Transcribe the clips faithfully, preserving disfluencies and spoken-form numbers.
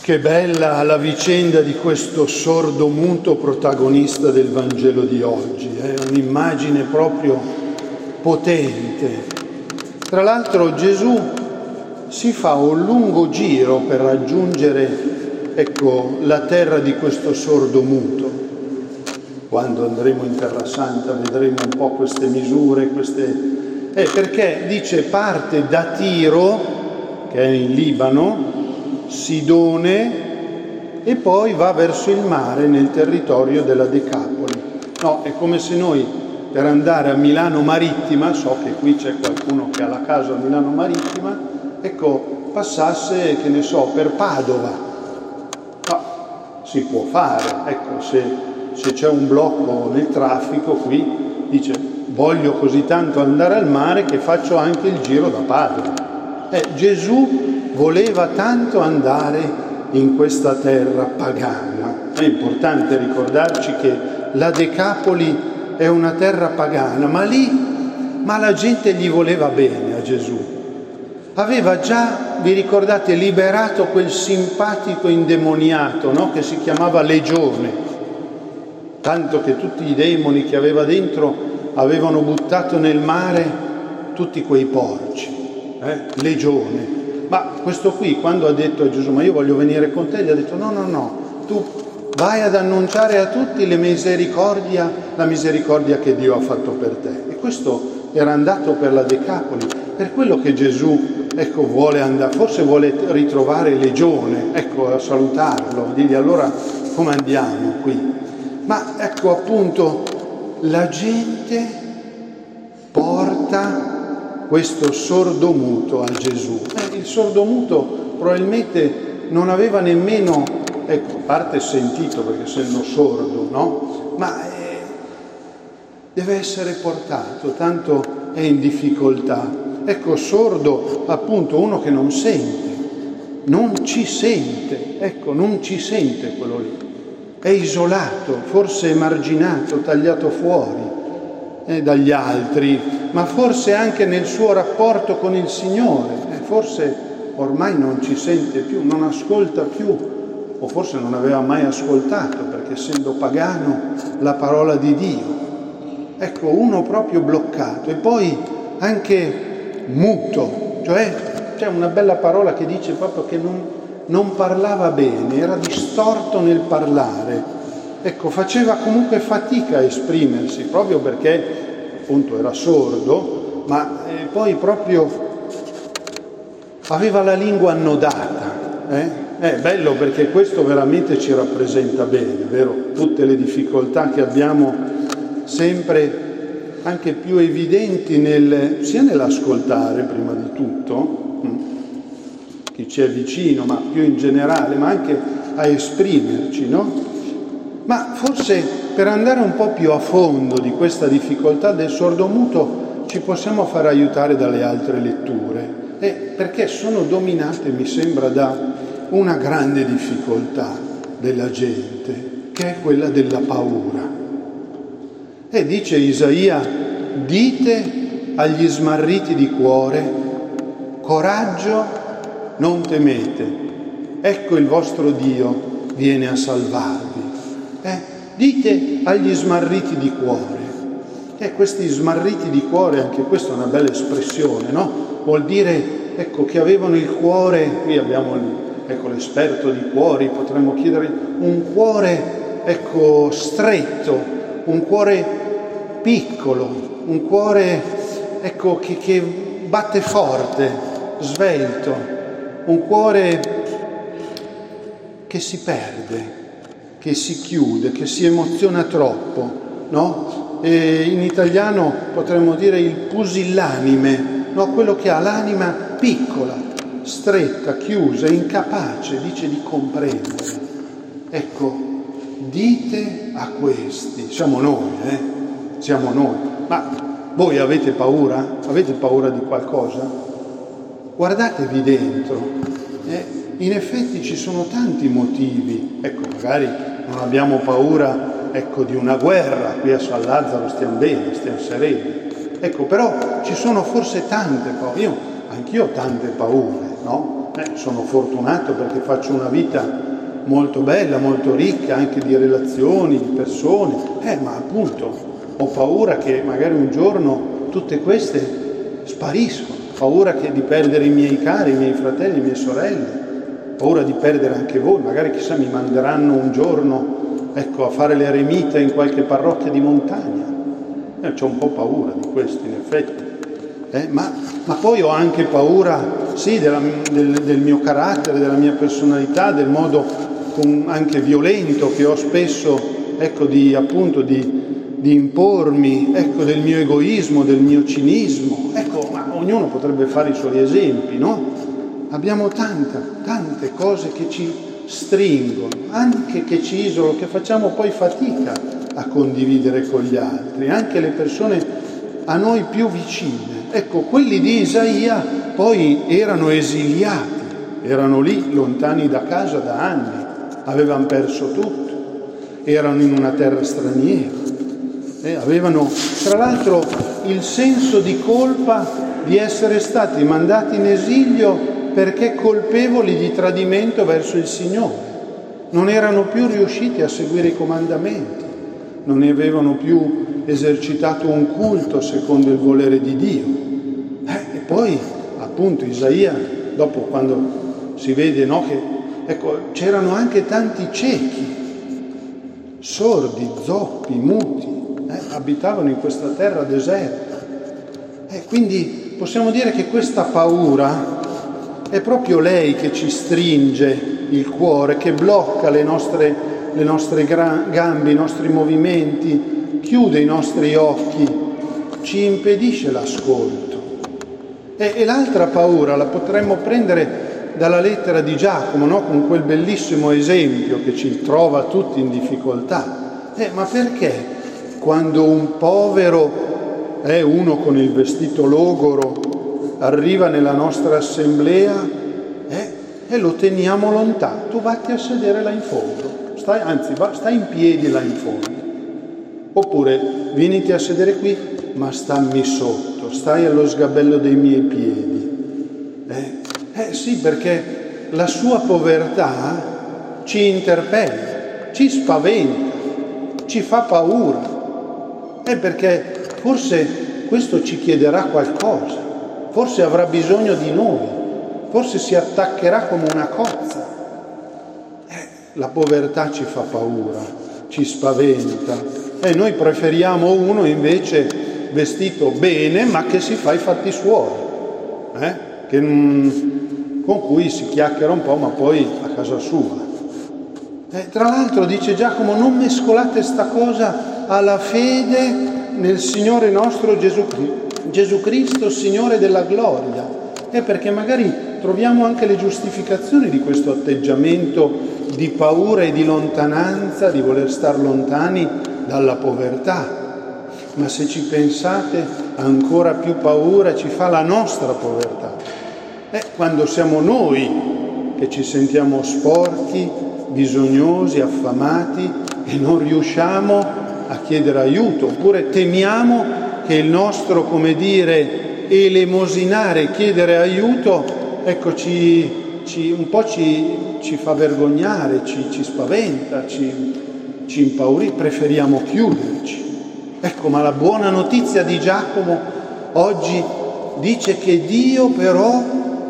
Che bella la vicenda di questo sordomuto protagonista del Vangelo di oggi, è un'immagine proprio potente. Tra l'altro Gesù si fa un lungo giro per raggiungere, ecco, la terra di questo sordomuto. Quando andremo in Terra Santa vedremo un po' queste misure, queste... Eh, perché dice parte da Tiro, che è in Libano, Sidone, e poi va verso il mare nel territorio della Decapoli. No, è come se noi per andare a Milano Marittima, so che qui c'è qualcuno che ha la casa a Milano Marittima, ecco, passasse, che ne so, per Padova. No, si può fare, ecco, se, se c'è un blocco nel traffico qui, dice, voglio così tanto andare al mare che faccio anche il giro da Padova. Eh, Gesù voleva tanto andare in questa terra pagana. È importante ricordarci che la Decapoli è una terra pagana, ma lì, ma la gente gli voleva bene a Gesù. Aveva già, vi ricordate, liberato quel simpatico indemoniato, no? Che si chiamava Legione, tanto che tutti i demoni che aveva dentro avevano buttato nel mare tutti quei porci, eh? Legione. Ma questo qui, quando ha detto a Gesù, ma io voglio venire con te, gli ha detto, no, no, no, tu vai ad annunciare a tutti le misericordia, la misericordia che Dio ha fatto per te. E questo era andato per la Decapoli, per quello che Gesù, ecco, vuole andare, forse vuole ritrovare Legione, ecco, a salutarlo, dirgli allora come andiamo qui. Ma ecco appunto, la gente porta questo sordomuto a Gesù. Eh, il sordomuto probabilmente non aveva nemmeno, ecco, a parte sentito, perché essendo sordo, no? Ma eh, deve essere portato, tanto è in difficoltà. Ecco, sordo, appunto, uno che non sente, non ci sente, ecco, non ci sente quello lì. È isolato, forse emarginato, tagliato fuori eh, dagli altri, ma forse anche nel suo rapporto con il Signore, eh, forse ormai non ci sente più, non ascolta più, o forse non aveva mai ascoltato, perché essendo pagano, la parola di Dio. Ecco, uno proprio bloccato, e poi anche muto, cioè c'è una bella parola che dice proprio che non, non parlava bene, era distorto nel parlare. Ecco, faceva comunque fatica a esprimersi, proprio perché appunto era sordo, ma eh, poi proprio aveva la lingua annodata. Eh? È bello, perché questo veramente ci rappresenta bene, vero? Tutte le difficoltà che abbiamo sempre anche più evidenti nel, sia nell'ascoltare prima di tutto, hm, chi ci è vicino, ma più in generale, ma anche a esprimerci, no? Ma forse per andare un po' più a fondo di questa difficoltà del sordomuto ci possiamo far aiutare dalle altre letture, eh, perché sono dominate, mi sembra, da una grande difficoltà della gente, che è quella della paura. E dice Isaia, dite agli smarriti di cuore, coraggio, non temete, ecco il vostro Dio viene a salvarvi. Eh, dite agli smarriti di cuore. E questi smarriti di cuore, anche questa è una bella espressione, no? Vuol dire, ecco, che avevano il cuore, qui abbiamo il, ecco, l'esperto di cuori, potremmo chiedere un cuore, ecco, stretto, un cuore piccolo, un cuore, ecco, che, che batte forte, svelto, un cuore che si perde, che si chiude, che si emoziona troppo, no? E in italiano potremmo dire il pusillanime, no? Quello che ha l'anima piccola, stretta, chiusa, incapace, dice, di comprendere. Ecco, dite a questi, siamo noi, eh? Siamo noi. Ma voi avete paura? Avete paura di qualcosa? Guardatevi dentro, eh? In effetti ci sono tanti motivi, ecco, magari non abbiamo paura, ecco, di una guerra, qui a San Lazzaro stiamo bene, stiamo sereni, ecco, però ci sono forse tante paure, io, anch'io ho tante paure, no? Eh, sono fortunato perché faccio una vita molto bella, molto ricca, anche di relazioni, di persone, eh, ma appunto ho paura che magari un giorno tutte queste spariscono, paura che di perdere i miei cari, i miei fratelli, le mie sorelle, paura di perdere anche voi, magari chissà mi manderanno un giorno, ecco, a fare l'eremita in qualche parrocchia di montagna. Eh, c'ho un po' paura di questo, in effetti. Eh, ma, ma poi ho anche paura, sì, della, del, del mio carattere, della mia personalità, del modo con, anche violento che ho spesso, ecco, di appunto di, di impormi, ecco, del mio egoismo, del mio cinismo. Ecco, ma ognuno potrebbe fare i suoi esempi, no? Abbiamo tanta, tante cose che ci stringono, anche che ci isolano, che facciamo poi fatica a condividere con gli altri, anche le persone a noi più vicine. Ecco, quelli di Isaia poi erano esiliati, erano lì lontani da casa da anni, avevano perso tutto, erano in una terra straniera, eh, avevano tra l'altro il senso di colpa di essere stati mandati in esilio perché colpevoli di tradimento verso il Signore. Non erano più riusciti a seguire i comandamenti, non avevano più esercitato un culto secondo il volere di Dio. Eh, e poi, appunto, Isaia, dopo quando si vede, no, che ecco, c'erano anche tanti ciechi, sordi, zoppi, muti, eh, abitavano in questa terra deserta. Eh, quindi possiamo dire che questa paura è proprio lei che ci stringe il cuore, che blocca le nostre, le nostre gambe, i nostri movimenti, chiude i nostri occhi, ci impedisce l'ascolto. E, e l'altra paura la potremmo prendere dalla lettera di Giacomo, no? Con quel bellissimo esempio che ci trova tutti in difficoltà. Eh, ma perché quando un povero, eh, uno con il vestito logoro, arriva nella nostra assemblea eh, e lo teniamo lontano? Tu vatti a sedere là in fondo, stai, anzi va, stai in piedi là in fondo. Oppure vieniti a sedere qui, ma stammi sotto, stai allo sgabello dei miei piedi. Eh, eh sì, perché la sua povertà ci interpella, ci spaventa, ci fa paura. È perché forse questo ci chiederà qualcosa. Forse avrà bisogno di noi, forse si attaccherà come una cozza. Eh, la povertà ci fa paura, ci spaventa. E noi preferiamo uno invece vestito bene, ma che si fa i fatti suoi, eh? che, mm, con cui si chiacchiera un po', ma poi a casa sua. Eh, tra l'altro, dice Giacomo, non mescolate sta cosa alla fede nel Signore nostro Gesù Cristo. Gesù Cristo, Signore della gloria, è perché magari troviamo anche le giustificazioni di questo atteggiamento di paura e di lontananza, di voler star lontani dalla povertà. Ma se ci pensate, ancora più paura ci fa la nostra povertà. È quando siamo noi che ci sentiamo sporchi, bisognosi, affamati e non riusciamo a chiedere aiuto, oppure temiamo che il nostro, come dire, elemosinare, chiedere aiuto, ecco, ci, ci, un po' ci, ci fa vergognare, ci, ci spaventa, ci, ci impaurisce, preferiamo chiuderci. Ecco, ma la buona notizia di Giacomo oggi dice che Dio però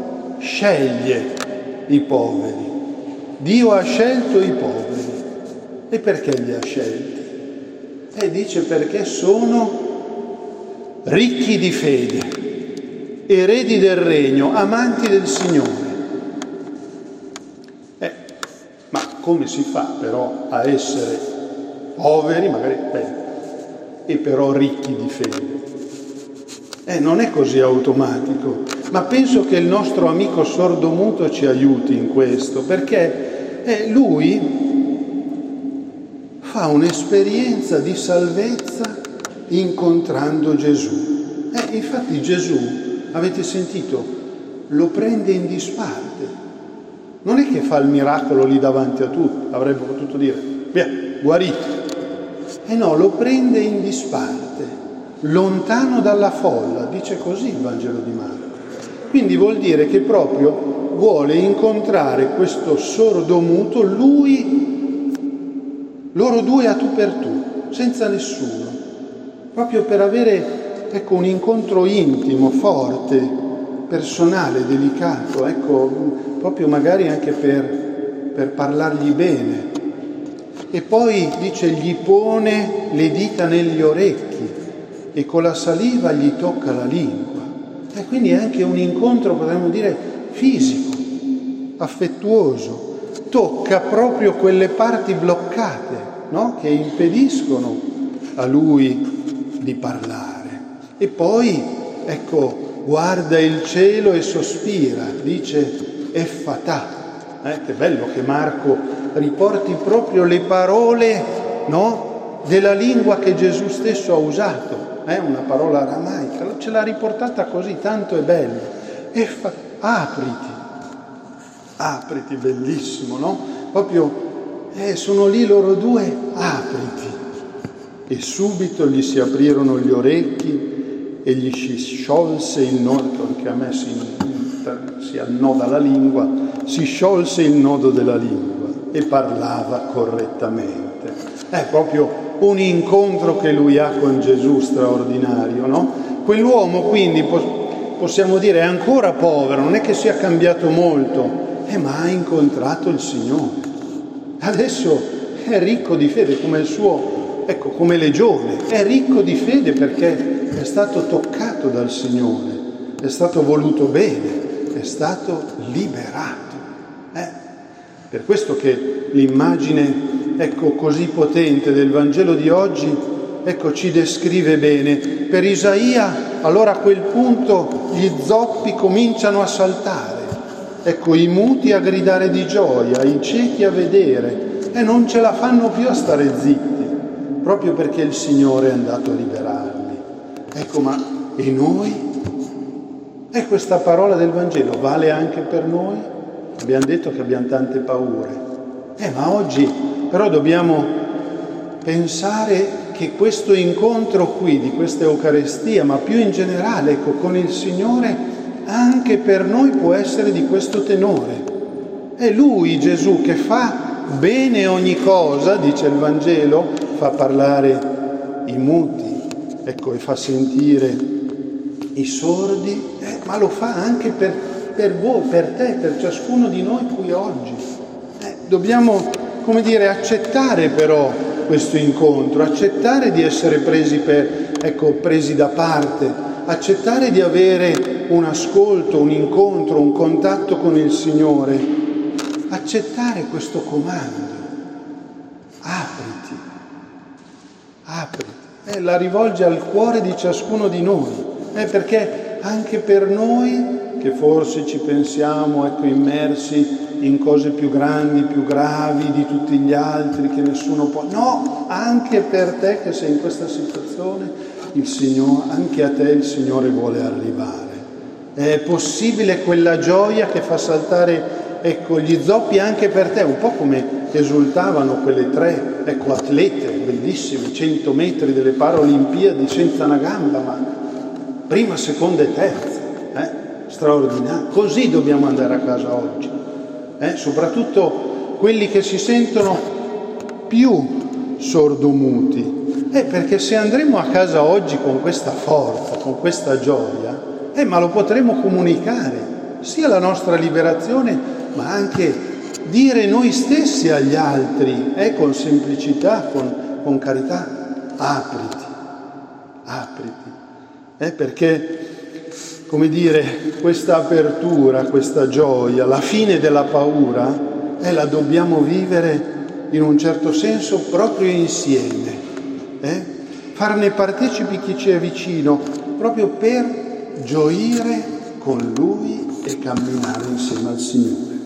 sceglie i poveri. Dio ha scelto i poveri. E perché li ha scelti? E dice perché sono ricchi di fede, eredi del regno, amanti del Signore. Eh, ma come si fa però a essere poveri, magari, beh, e però ricchi di fede? Eh, non è così automatico, ma penso che il nostro amico sordomuto ci aiuti in questo, perché eh, lui fa un'esperienza di salvezza incontrando Gesù. Eh, infatti Gesù, avete sentito, lo prende in disparte. Non è che fa il miracolo lì davanti a tutti, avrebbe potuto dire, via, guarito. E no, lo prende in disparte, lontano dalla folla, dice così il Vangelo di Marco. Quindi vuol dire che proprio vuole incontrare questo sordomuto, lui, loro due a tu per tu, senza nessuno, proprio per avere, ecco, un incontro intimo, forte, personale, delicato, ecco, proprio magari anche per, per parlargli bene. E poi dice, gli pone le dita negli orecchi e con la saliva gli tocca la lingua. E quindi è anche un incontro, potremmo dire, fisico, affettuoso. Tocca proprio quelle parti bloccate, no? Che impediscono a lui di parlare. E poi, ecco, guarda il cielo e sospira, dice Effatà. Eh, che bello che Marco riporti proprio le parole, no, della lingua che Gesù stesso ha usato, eh, una parola aramaica, ce l'ha riportata così, tanto è bello. Effa, apriti, apriti, bellissimo, no? Proprio eh, sono lì loro due, apriti. E subito gli si aprirono gli orecchi e gli si sciolse il nodo, anche a me si, si annoda la lingua, si sciolse il nodo della lingua e parlava correttamente. È proprio un incontro che lui ha con Gesù straordinario, no? Quell'uomo quindi possiamo dire è ancora povero, non è che sia cambiato molto, eh, ma ha incontrato il Signore. Adesso è ricco di fede come il suo, ecco, come Legione, è ricco di fede perché è stato toccato dal Signore, è stato voluto bene, è stato liberato. Eh? Per questo che l'immagine, ecco, così potente del Vangelo di oggi, ecco, ci descrive bene. Per Isaia, allora a quel punto gli zoppi cominciano a saltare, ecco, i muti a gridare di gioia, i ciechi a vedere, e non ce la fanno più a stare zitti, proprio perché il Signore è andato a liberarli. Ecco, ma e noi? E questa parola del Vangelo vale anche per noi? Abbiamo detto che abbiamo tante paure, eh, ma oggi però dobbiamo pensare che questo incontro qui, di questa Eucaristia, ma più in generale, ecco, con il Signore, anche per noi può essere di questo tenore. È Lui, Gesù, che fa bene ogni cosa, dice il Vangelo, fa parlare i muti, ecco, e fa sentire i sordi, eh, ma lo fa anche per, per voi, per te, per ciascuno di noi qui oggi. Eh, dobbiamo, come dire, accettare però questo incontro, accettare di essere presi, per, ecco, presi da parte, accettare di avere un ascolto, un incontro, un contatto con il Signore, accettare questo comando. Apriti, apriti. Eh, la rivolge al cuore di ciascuno di noi. Eh, perché anche per noi, che forse ci pensiamo, ecco, immersi in cose più grandi, più gravi di tutti gli altri, che nessuno può... No, anche per te che sei in questa situazione, il Signore, anche a te il Signore vuole arrivare. È possibile quella gioia che fa saltare, ecco, gli zoppi anche per te, un po' come esultavano quelle tre, ecco, atlete bellissime, cento metri delle Paralimpiadi senza una gamba, ma prima, seconda e terza, eh? Straordinario. Così dobbiamo andare a casa oggi, eh? Soprattutto quelli che si sentono più sordomuti, eh? Perché se andremo a casa oggi con questa forza, con questa gioia, eh, ma lo potremo comunicare, sia la nostra liberazione, ma anche dire noi stessi agli altri, eh? Con semplicità, con, con carità, apriti, apriti. Eh, perché, come dire, questa apertura, questa gioia, la fine della paura, eh, la dobbiamo vivere in un certo senso proprio insieme, eh? Farne partecipi chi ci è vicino, proprio per gioire con Lui e camminare insieme al Signore.